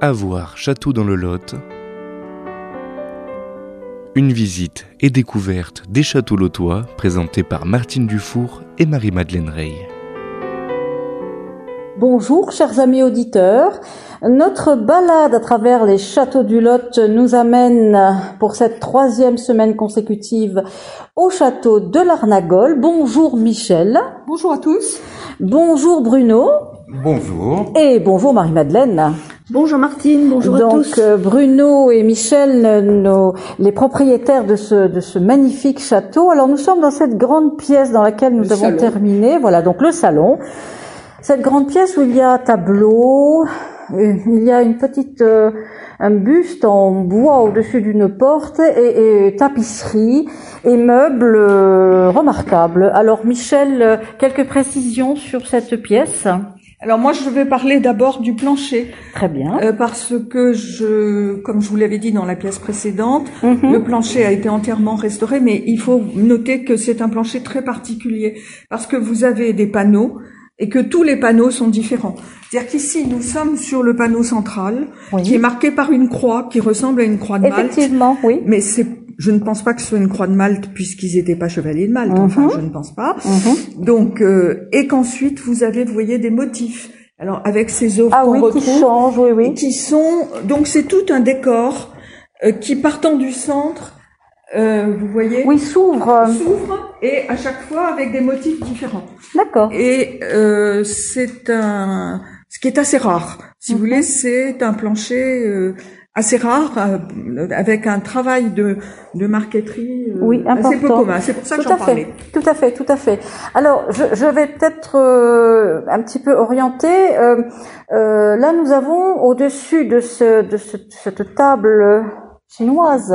À voir, château dans le Lot. Une visite et découverte des châteaux lotois présentée par Martine Dufour et Marie-Madeleine Rey. Bonjour chers amis auditeurs, notre balade à travers les châteaux du Lot nous amène pour cette 3e semaine consécutive au château de l'Arnagol. Bonjour Michel. Bonjour à tous. Bonjour Bruno. Bonjour. Et bonjour Marie-Madeleine. Bonjour Martine, bonjour à tous. Donc Bruno et Michel, les propriétaires de ce magnifique château. Alors nous sommes dans cette grande pièce dans laquelle nous avons terminé. Voilà, donc le salon. Cette grande pièce où il y a tableau, il y a une petite un buste en bois au-dessus d'une porte et tapisserie et meubles remarquables. Alors Michel, quelques précisions sur cette pièce? Alors moi je vais parler d'abord du plancher. Très bien. Parce que comme je vous l'avais dit dans la pièce précédente, le plancher a été entièrement restauré, mais il faut noter que c'est un plancher très particulier parce que vous avez des panneaux et que tous les panneaux sont différents. C'est-à-dire qu'ici, nous sommes sur le panneau central, qui est marqué par une croix qui ressemble à une croix de Malte. Effectivement, oui. Mais je ne pense pas que ce soit une croix de Malte puisqu'ils n'étaient pas chevaliers de Malte. Enfin, je ne pense pas. Donc, et qu'ensuite, vous voyez des motifs. Alors, avec ces œuvres qu'on retrouve. Qui changent, oui. Qui sont, donc c'est tout un décor, qui partant du centre, vous voyez. Oui, s'ouvre et à chaque fois avec des motifs différents. D'accord. Et ce qui est assez rare. Si vous voulez, c'est un plancher assez rare avec un travail de marqueterie assez peu commun. C'est pour ça que j'en parlais. Tout à fait. Alors, je vais peut-être un petit peu orienter. Là, nous avons au-dessus de cette table chinoise,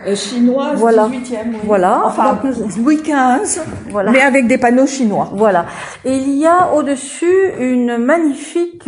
voilà. 18e, oui. Voilà. Enfin, Louis XV, voilà. Mais avec des panneaux chinois. Voilà. Et il y a au-dessus une magnifique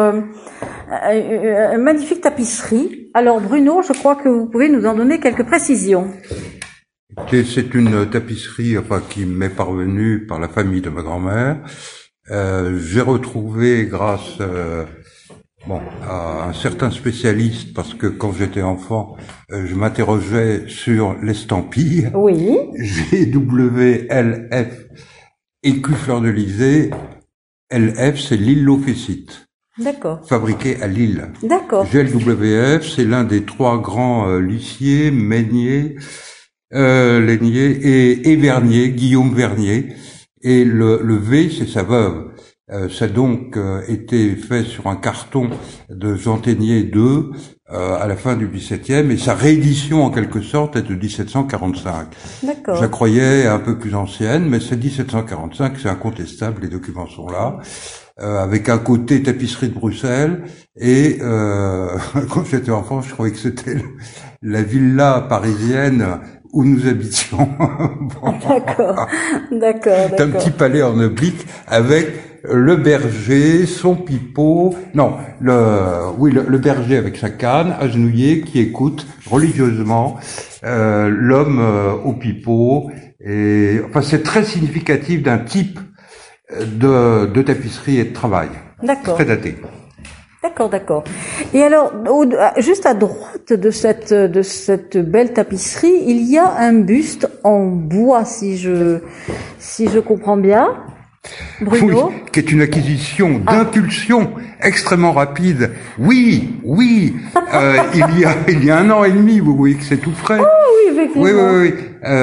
tapisserie. Alors Bruno, je crois que vous pouvez nous en donner quelques précisions. C'est une tapisserie, qui m'est parvenue par la famille de ma grand-mère. J'ai retrouvé grâce à un certain spécialiste, parce que quand j'étais enfant, je m'interrogeais sur l'estampille. Oui. GWLF, écu fleur-de-lysée. LF, c'est l'illophécite. D'accord. Fabriqué à Lille. D'accord. GLWF, c'est l'un des 3 grands lissiers, Meignier, Laignier et Vernier, Guillaume Vernier. Et le V, c'est sa veuve. Ça a donc été fait sur un carton de Jean Ténier II à la fin du XVIIe, et sa réédition en quelque sorte est de 1745. D'accord. Je la croyais un peu plus ancienne, mais c'est 1745, c'est incontestable, les documents sont là, avec un côté tapisserie de Bruxelles, et quand j'étais enfant, je croyais que c'était la villa parisienne où nous habitions. D'accord. C'est un petit palais en oblique avec le berger, son pipeau, le berger avec sa canne, agenouillé, qui écoute religieusement l'homme au pipeau. Et c'est très significatif d'un type de tapisserie et de travail. D'accord. Très daté. D'accord. Et alors, juste à droite de cette belle tapisserie, il y a un buste en bois, si je comprends bien. Bruno. Oui, qui est une acquisition d'impulsion extrêmement rapide. Oui. il y a 1 an et demi, vous voyez que c'est tout frais. Oh oui, effectivement. Oui.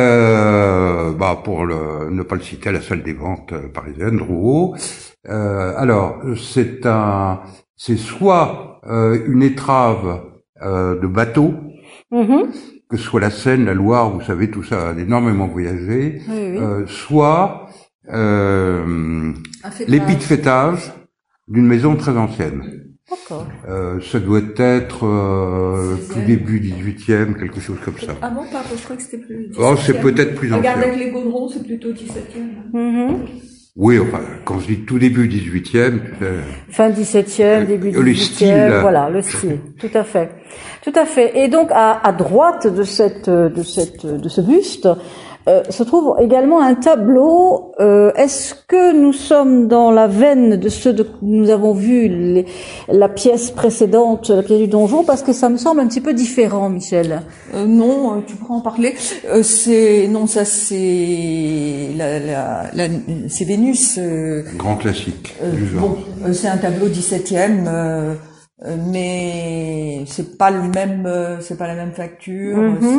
Pour ne pas le citer, à la salle des ventes parisienne, Drouot. Alors, c'est soit une étrave de bateau, que ce soit la Seine, la Loire, vous savez, tout ça a énormément voyagé, soit l'épi de fêtage d'une maison très ancienne. D'accord. Ça doit être tout début 18e, quelque chose comme ça. Ah bon, pas, je crois que c'était plus 17e. Oh, c'est peut-être plus ancien. Regarde avec les gaudrons, c'est plutôt 17e. Oui, quand je dis tout début 18e, fin 17e, début 18e, le style. Voilà, le style. Tout à fait. Et donc, à droite de ce buste, se trouve également un tableau. Est-ce que nous sommes dans la veine de ceux que nous avons vus, la pièce précédente, la pièce du donjon, parce que ça me semble un petit peu différent, Michel. Non, tu pourras en parler. C'est Vénus. Grand classique du genre. Bon, c'est un tableau 17e. Mais c'est pas la même facture.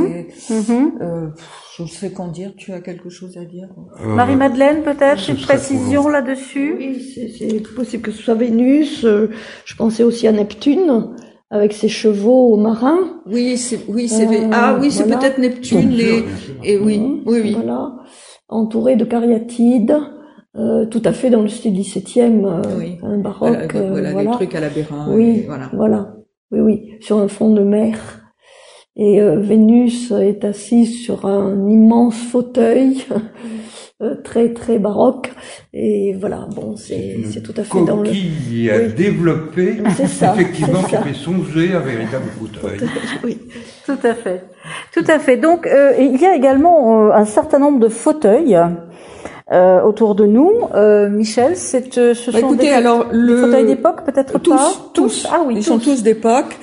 Je sais qu'en dire. Tu as quelque chose à dire? Marie-Madeleine, peut-être une précision là-dessus? Oui, c'est possible que ce soit Vénus. Je pensais aussi à Neptune avec ses chevaux marins. Oui, c'est voilà. Peut-être Neptune oui. Voilà, entouré de cariatides. Tout à fait dans le style 17e, un baroque. Voilà, les trucs à la Bérin. Oui, voilà. Oui, sur un fond de mer. Et Vénus est assise sur un immense fauteuil, très très baroque. Et voilà, bon, c'est tout à fait dans le. Coquille à développer. C'est ça. Effectivement, qui fait songer un véritable fauteuil. Oui. Tout à fait. Donc, il y a également un certain nombre de fauteuils. Autour de nous, Michel, ce sont écoutez, des fauteuils d'époque, peut-être tous. Ah oui, ils sont tous d'époque.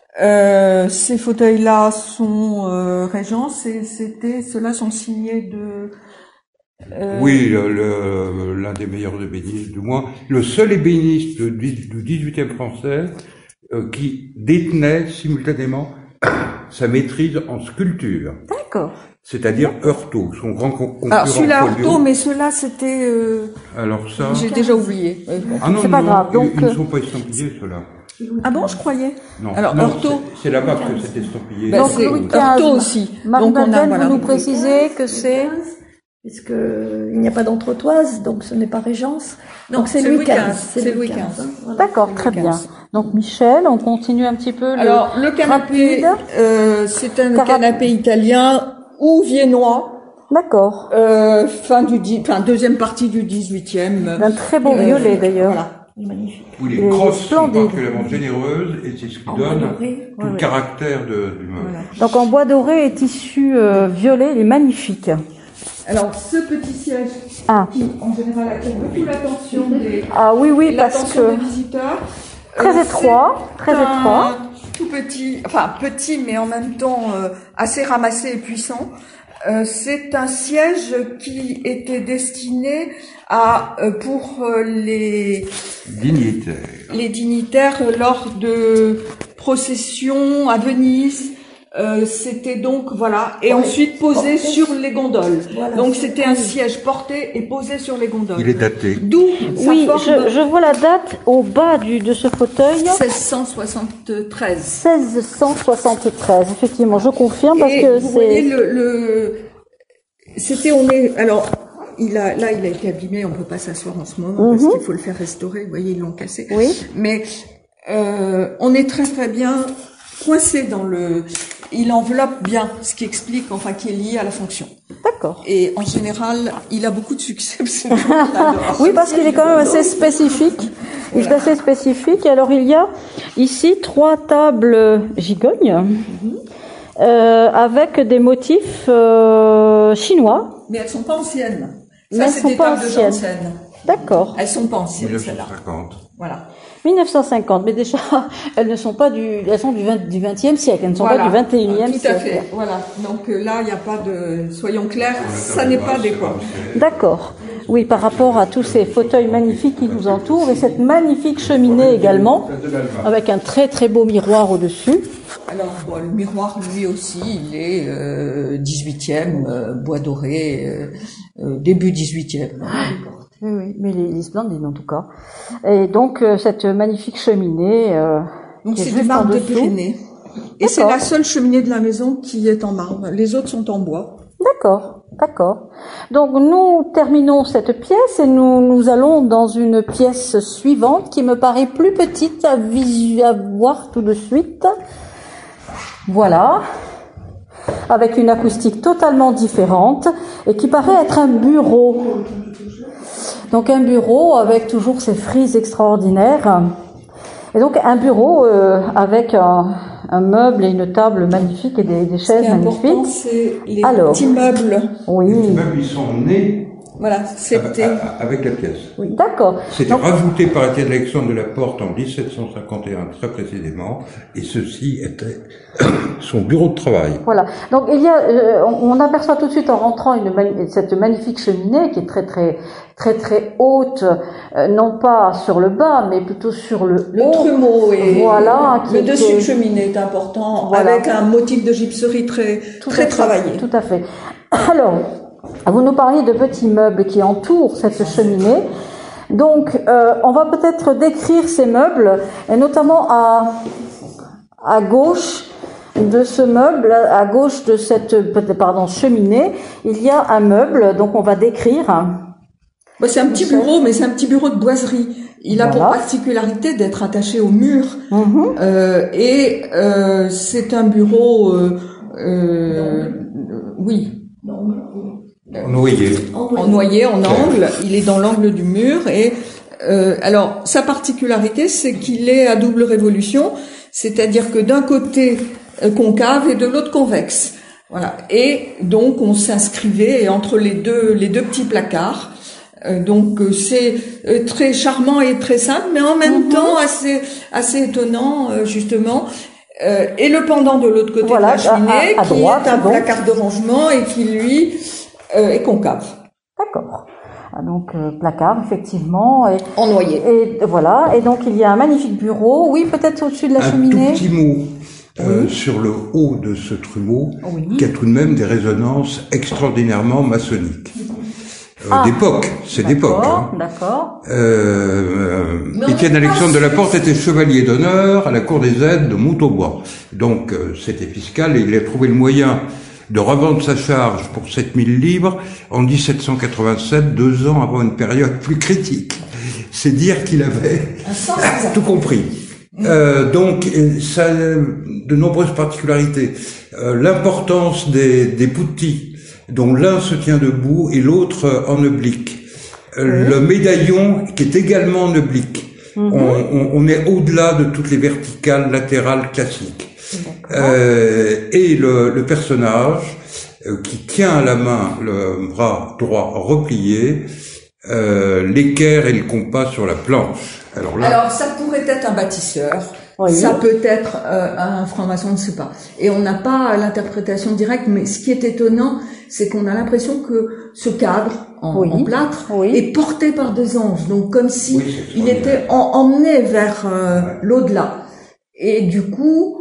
Ces fauteuils-là sont Régents. Ceux-là sont signés de. Oui, l'un des meilleurs ébénistes, du moins le seul ébéniste du 18e français qui détenait simultanément sa maîtrise en sculpture. D'accord. C'est-à-dire Heurtaud, son grand concurrent. Alors celui-là Heurtaud, mais ceux-là c'était. Alors ça. J'ai déjà oublié. Ah non, c'est pas grave. Donc ils ne sont pas estampillés ceux-là. Ah bon, je croyais. Non. Alors Heurtaud. C'est là-bas que c'est estampillé. Donc c'est Heurtaud aussi. Marie-Madeleine, vous nous précisez que c'est. Puisque il n'y a pas d'entretoise, donc ce n'est pas Régence. Donc c'est Louis XV. C'est Louis XV. Voilà. D'accord, très bien. Donc Michel, on continue un petit peu. Alors le canapé, c'est un canapé italien ou viennois. D'accord. Deuxième partie du 18e. Un très beau violet d'ailleurs. Voilà. Magnifique. Où les crosses sont particulièrement généreuses et c'est ce qui donne tout le caractère du meuble. Voilà. Donc en bois doré et tissu violet, il est magnifique. Alors ce petit siège qui en général attire beaucoup l'attention des des visiteurs. Très étroit. Tout petit, petit mais en même temps assez ramassé et puissant. C'est un siège qui était destiné pour les dignitaires lors de processions à Venise. C'était donc et ensuite posé sur les gondoles. Voilà, donc c'était un siège porté et posé sur les gondoles. Il est daté. D'où je vois la date au bas de ce fauteuil. 1673. 1673, effectivement, je confirme parce que vous voyez il a été abîmé, on peut pas s'asseoir en ce moment parce qu'il faut le faire restaurer. Vous voyez, ils l'ont cassé. Oui. Mais on est très très bien coincé il enveloppe bien, ce qui explique, qui est lié à la fonction. D'accord. Et en général, il a beaucoup de succès. Oui, parce qu'il est quand même assez spécifique. Il est assez spécifique. Alors, il y a ici 3 tables gigognes avec des motifs chinois. Mais elles sont pas anciennes. Ça, c'est des tables de Janssen. D'accord. Elles sont pas anciennes. 1950. Voilà. 1950, mais déjà, elles sont du 20e siècle, elles ne sont pas du 21e siècle. Tout à fait, voilà. Donc là, il n'y a pas soyons clairs, ça n'est pas d'époque. D'accord. Oui, par rapport à tous ces fauteuils magnifiques qui nous entourent, et cette magnifique cheminée également, avec un très très beau miroir au-dessus. Alors, le miroir, lui aussi, il est 18e, bois doré, début 18e. Oui, mais il est splendide en tout cas. Et donc cette magnifique cheminée. Donc c'est du marbre de Pyrénées. Et c'est la seule cheminée de la maison qui est en marbre. Les autres sont en bois. D'accord. Donc nous terminons cette pièce et nous allons dans une pièce suivante qui me paraît plus petite à voir tout de suite. Voilà. Avec une acoustique totalement différente et qui paraît être un bureau. Donc un bureau avec toujours ces frises extraordinaires. Et donc un bureau avec un meuble et une table magnifique et des chaises magnifiques. C'est les petits meubles. Oui. Les petits meubles, ils sont nés. Voilà, c'était avec la pièce. Oui, d'accord. C'était rajouté par Étienne Alexandre de la Porte en 1751, très précisément, et ceci était son bureau de travail. Voilà. Donc il y a, on aperçoit tout de suite en rentrant cette magnifique cheminée qui est très haute, non pas sur le bas, mais plutôt sur le haut. trumeau et voilà, le dessus de cheminée est important, voilà, avec un motif de gypserie très travaillé. Tout à fait. Alors, vous nous parliez de petits meubles qui entourent cette cheminée. Donc, on va peut-être décrire ces meubles, et notamment à gauche de ce meuble, à gauche de cette cheminée, il y a un meuble. Donc, on va décrire. C'est un petit bureau, mais c'est un petit bureau de boiserie. Il a pour particularité d'être attaché au mur, c'est un bureau, en noyer, en angle. Il est dans l'angle du mur et alors sa particularité, c'est qu'il est à double révolution, c'est-à-dire que d'un côté concave et de l'autre convexe. Voilà. Et donc on s'inscrivait entre les deux petits placards. Donc c'est très charmant et très simple, mais en même temps assez étonnant justement. Et le pendant de l'autre côté de la cheminée, qui droite, est un placard de rangement et qui lui est concave. D'accord. Donc placard effectivement et en noyer. Et voilà. Et donc il y a un magnifique bureau. Oui, peut-être au-dessus de la cheminée. Un tout petit mot sur le haut de ce trumeau, qui a tout de même des résonances extraordinairement maçonniques. D'époque, c'est d'époque. D'accord. Étienne Alexandre de la Porte était chevalier d'honneur à la cour des aides de Montaubois. Donc c'était fiscal et il a trouvé le moyen de revendre sa charge pour 7000 livres en 1787, 2 ans avant une période plus critique. C'est dire qu'il avait tout compris. Donc ça a de nombreuses particularités. L'importance des poutis, dont l'un se tient debout et l'autre en oblique. Le médaillon qui est également en oblique. On est au-delà de toutes les verticales latérales classiques. Et le personnage qui tient à la main le bras droit replié, l'équerre et le compas sur la planche. Alors ça pourrait être un bâtisseur. Ça peut être un franc-maçon, on ne sait pas. Et on n'a pas l'interprétation directe, mais ce qui est étonnant, c'est qu'on a l'impression que ce cadre en plâtre est porté par des anges, donc comme si il était emmené vers l'au-delà. Et du coup,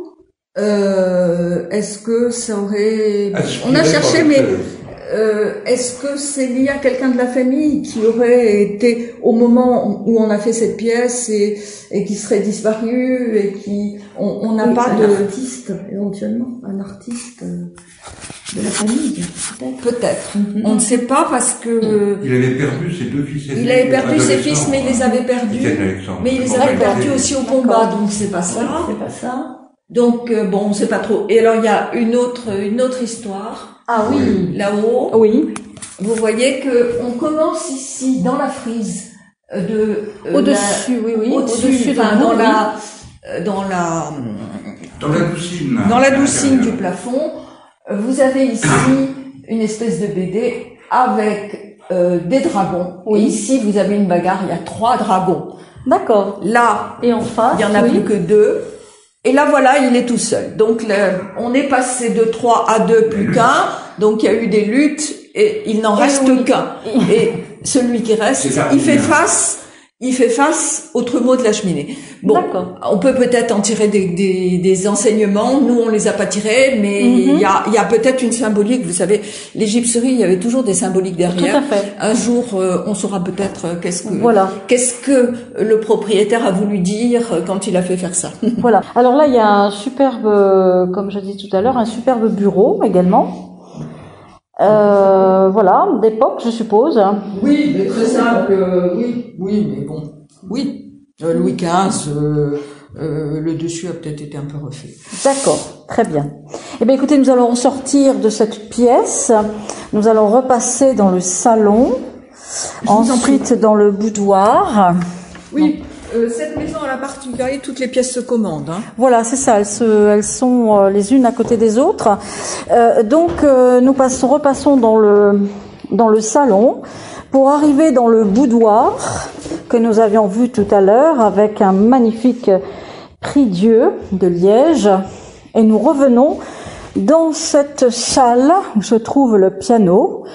est-ce que ça aurait... On a cherché, mais est-ce que c'est lié à quelqu'un de la famille qui aurait été au moment où on a fait cette pièce et qui serait disparu et qui on n'a pas un artiste éventuellement, un artiste de la famille peut-être. On ne sait pas parce que il avait perdu ses 2 fils. Il avait perdu ses fils, mais il les avait perdus. Mais il les avait perdus aussi au combat, donc c'est pas ça. C'est pas ça. Donc on sait pas trop. Et alors il y a une autre histoire. Ah oui, là-haut. Oui. Vous voyez que on commence ici dans la frise au-dessus, au-dessus, dans la doucine du plafond. Vous avez ici une espèce de BD avec des dragons. Et ici vous avez une bagarre. Il y a 3 dragons. D'accord. Là, et en face, il y en a plus que 2. Et là, voilà, il est tout seul. Donc, on est passé de 3 à 2 plus qu'un. Donc, il y a eu des luttes et il n'en reste qu'un. Et celui qui reste, il fait face au trumeau de la cheminée. Bon, on peut peut-être en tirer des enseignements. Nous, on les a pas tirés, mais il y a peut-être une symbolique. Vous savez, les gypseries, il y avait toujours des symboliques derrière. Tout à fait. Un jour, on saura peut-être qu'est-ce que le propriétaire a voulu dire quand il a fait faire ça. Voilà. Alors là, il y a un superbe, comme je dis tout à l'heure, un superbe bureau également. Voilà, d'époque, je suppose. Oui, mais très simple. Oui, mais bon. Oui, Louis XV, le dessus a peut-être été un peu refait. D'accord, très bien. Eh bien, écoutez, nous allons sortir de cette pièce. Nous allons repasser dans le salon. Ensuite, dans le boudoir. Oui. Cette maison a la particularité, toutes les pièces se commandent. Hein. Voilà, c'est ça. Elles sont les unes à côté des autres. Donc, nous repassons dans le salon pour arriver dans le boudoir que nous avions vu tout à l'heure avec un magnifique prie-dieu de Liège. Et nous revenons dans cette salle où se trouve le piano.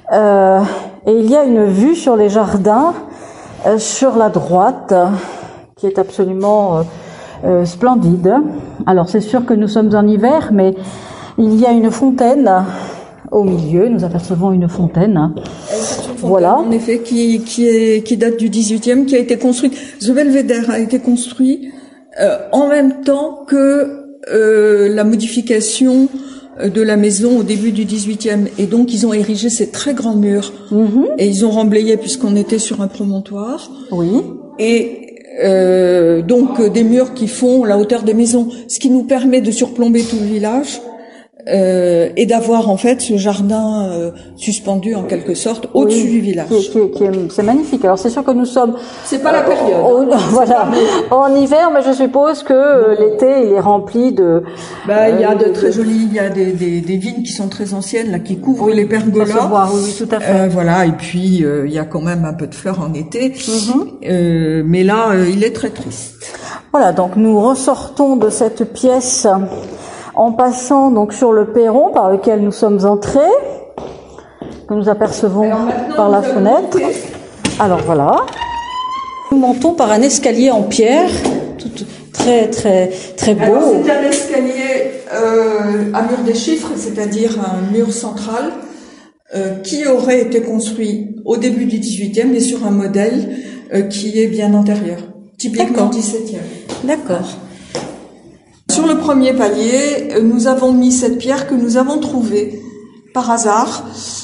Et il y a une vue sur les jardins sur la droite qui est absolument splendide. Alors c'est sûr que nous sommes en hiver, mais il y a une fontaine au milieu. Nous apercevons une fontaine. C'est une fontaine, voilà. En effet, qui date du 18e, qui a été construite. The Belvedere a été construit en même temps que la modification de la maison au début du 18e. Et donc, ils ont érigé ces très grands murs. Et ils ont remblayé puisqu'on était sur un promontoire. Oui. Et donc, des murs qui font la hauteur des maisons. Ce qui nous permet de surplomber tout le village. Et d'avoir en fait ce jardin suspendu en quelque sorte au-dessus du village. C'est magnifique. Alors c'est sûr que nous sommes. C'est pas la période. Voilà, en hiver, mais je suppose que l'été il est rempli de. Il y a de très jolis, il y a des vignes qui sont très anciennes là, qui couvrent les pergolas. Ça se voit, oui, tout à fait. Voilà, et puis il y a quand même un peu de fleurs en été. Mais là, il est très triste. Voilà, donc nous ressortons de cette pièce. En passant donc sur le perron par lequel nous sommes entrés, que nous apercevons par la fenêtre. Alors voilà. Nous montons par un escalier en pierre, très très très beau. Alors, c'est un escalier à mur des chiffres, c'est-à-dire un mur central qui aurait été construit au début du 18e, mais sur un modèle qui est bien antérieur, typiquement 17e. D'accord. Sur le premier palier, nous avons mis cette pierre que nous avons trouvée par hasard.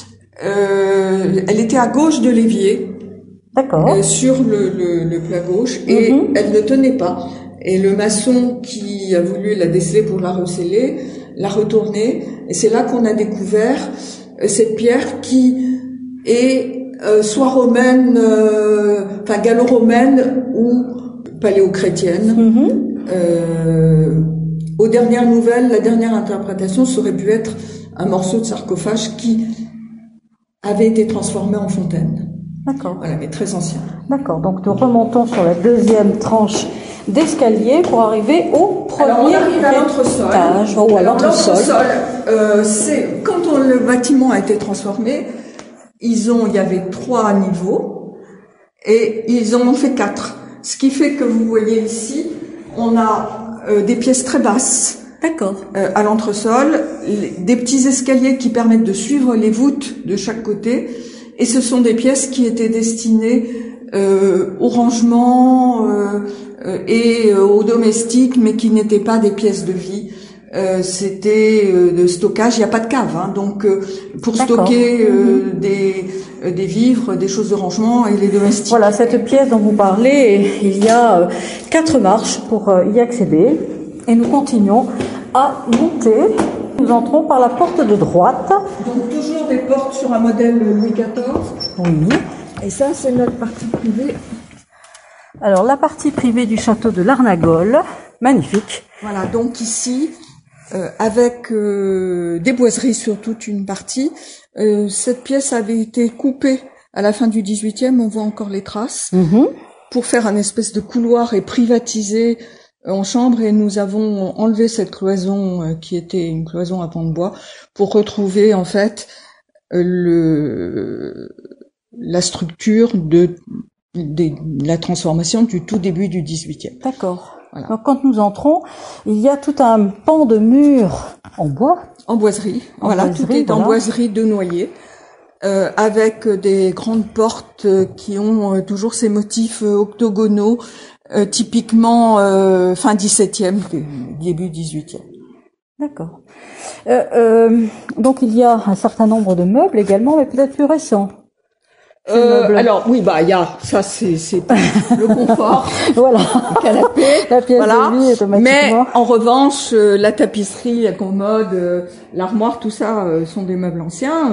Elle était à gauche de l'évier, sur le plat gauche, et elle ne tenait pas. Et le maçon qui a voulu la déceler pour la recéler, l'a retournée, et c'est là qu'on a découvert cette pierre qui est soit romaine, enfin gallo-romaine ou paléo-chrétienne. Aux dernières nouvelles, la dernière interprétation, ça aurait pu être un morceau de sarcophage qui avait été transformé en fontaine. D'accord. Voilà, mais très ancien. D'accord. Donc nous remontons sur la deuxième tranche d'escalier pour arriver au premier Alors, on arrive à l'entresol. À l'entresol. C'est quand le bâtiment a été transformé, il y avait 3 niveaux et ils en ont fait 4. Ce qui fait que vous voyez ici, on a des pièces très basses. D'accord. À l'entresol, des petits escaliers qui permettent de suivre les voûtes de chaque côté, et ce sont des pièces qui étaient destinées au rangement et aux domestiques, mais qui n'étaient pas des pièces de vie. C'était de stockage. Il n'y a pas de cave, hein, donc pour stocker des vivres, des choses de rangement et les domestiques. Voilà, cette pièce dont vous parlez, il y a 4 marches pour y accéder, et nous continuons à monter. Nous entrons par la porte de droite. Donc toujours des portes sur un modèle Louis XIV. Oui. Et ça, c'est notre partie privée. Alors la partie privée du château de l'Arnagol, magnifique. Voilà, donc ici, avec des boiseries sur toute une partie. Cette pièce avait été coupée à la fin du 18e, on voit encore les traces, pour faire un espèce de couloir et privatiser en chambre, et nous avons enlevé cette cloison qui était une cloison à pans de bois pour retrouver en fait la structure de la transformation du tout début du 18e. D'accord. Voilà. Donc quand nous entrons, il y a tout un pan de mur en bois. En boiserie. Voilà, tout est en boiserie de noyer, avec des grandes portes qui ont toujours ces motifs octogonaux, typiquement fin 17e, début 18e. D'accord. Donc il y a un certain nombre de meubles également, mais peut-être plus récents. Alors oui, il y a ça, c'est le confort. Voilà. Le canapé. La pièce de vie automatiquement. Mais en revanche, la tapisserie, la commode, l'armoire, tout ça sont des meubles anciens.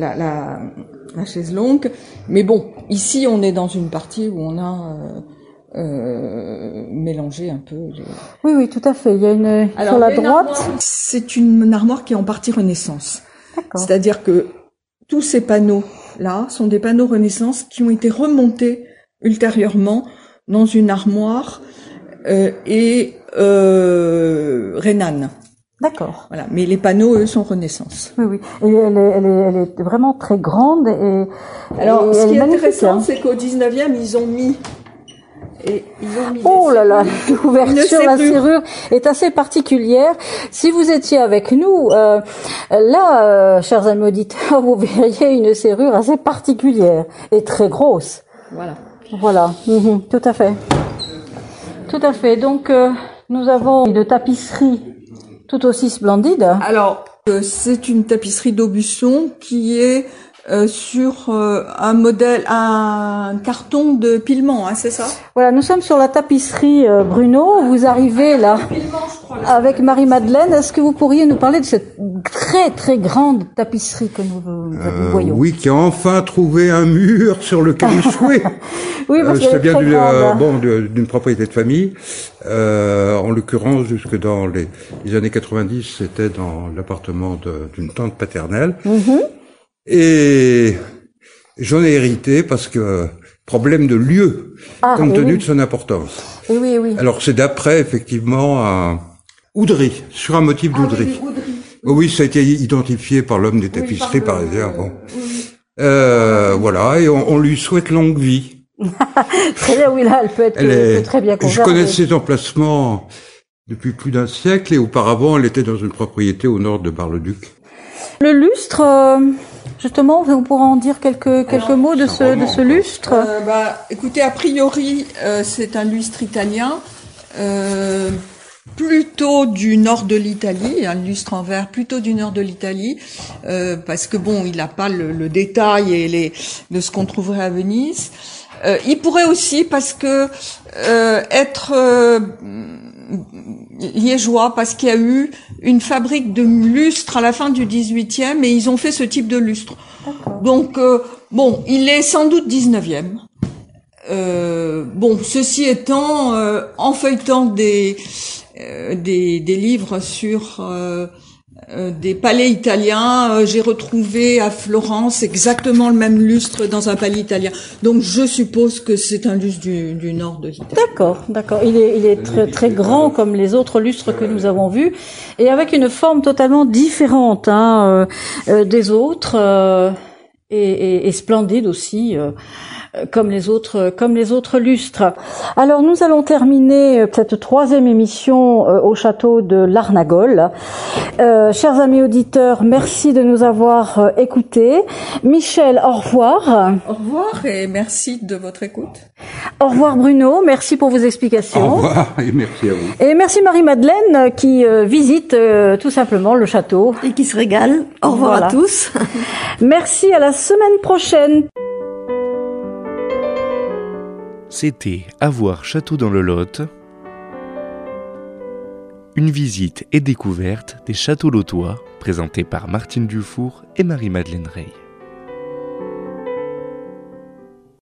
La chaise longue. Mais bon, ici on est dans une partie où on a mélanger un peu les... Oui, tout à fait. Il y a une sur la droite. C'est une armoire qui est en partie Renaissance. D'accord. C'est-à-dire que tous ces panneaux-là sont des panneaux Renaissance qui ont été remontés ultérieurement dans une armoire rhénane. D'accord. Voilà. Mais les panneaux, eux, sont Renaissance. Oui. Et elle est vraiment très grande et alors, ce qui est intéressant, hein. c'est qu'au 19e, ils ont mis oh là là, l'ouverture, la serrure est assez particulière. Si vous étiez avec nous, là, chers amis auditeurs, vous verriez une serrure assez particulière et très grosse. Voilà. Tout à fait. Tout à fait. Donc, nous avons une tapisserie tout aussi splendide. Alors, c'est une tapisserie d'Aubusson qui est sur un carton de pilement, hein, c'est ça? Voilà, nous sommes sur la tapisserie Bruno. Vous arrivez là avec Marie-Madeleine. Est-ce que vous pourriez nous parler de cette très très grande tapisserie que nous voyons? Oui, qui a enfin trouvé un mur sur lequel échouer. Oui, parce ça vient d'une propriété de famille. En l'occurrence, jusque dans les années 90, c'était dans l'appartement d'une tante paternelle. Et j'en ai hérité parce que problème de lieu, compte tenu de son importance. Oui. Alors c'est d'après effectivement un Oudry, sur un motif d'Oudry. Oui, ça a été identifié par l'homme des tapisseries parisien. Bon. Voilà, et on lui souhaite longue vie. Très bien, oui, là, elle peut être très bien conservée. Je connais cet emplacement depuis plus d'un siècle et auparavant, elle était dans une propriété au nord de Bar-le-Duc. Le lustre, justement, vous pourrez en dire quelques mots de ce lustre. Écoutez, a priori, c'est un lustre italien, plutôt du nord de l'Italie, un lustre en verre plutôt du nord de l'Italie, parce que bon, il n'a pas le détail de ce qu'on trouverait à Venise. Il pourrait aussi, parce que être liégeois, parce qu'il y a eu une fabrique de lustres à la fin du 18e et ils ont fait ce type de lustre. Donc, il est sans doute 19e. Ceci étant, en feuilletant des livres sur des palais italiens, j'ai retrouvé à Florence exactement le même lustre dans un palais italien. Donc je suppose que c'est un lustre du nord de l'Italie. D'accord. Il est très très grand comme les autres lustres que nous avons vus et avec une forme totalement différente des autres et splendide aussi. Comme les autres lustres. Alors nous allons terminer cette troisième émission au château de Larnagol. Chers amis auditeurs, merci de nous avoir écoutés. Michel, au revoir. Au revoir et merci de votre écoute. Au revoir Bruno, merci pour vos explications. Au revoir et merci à vous. Et merci Marie-Madeleine qui visite tout simplement le château. Et qui se régale. Au revoir à tous. Merci, à la semaine prochaine. C'était À voir Château dans le Lot, une visite et découverte des châteaux lotois, présentée par Martine Dufour et Marie-Madeleine Rey.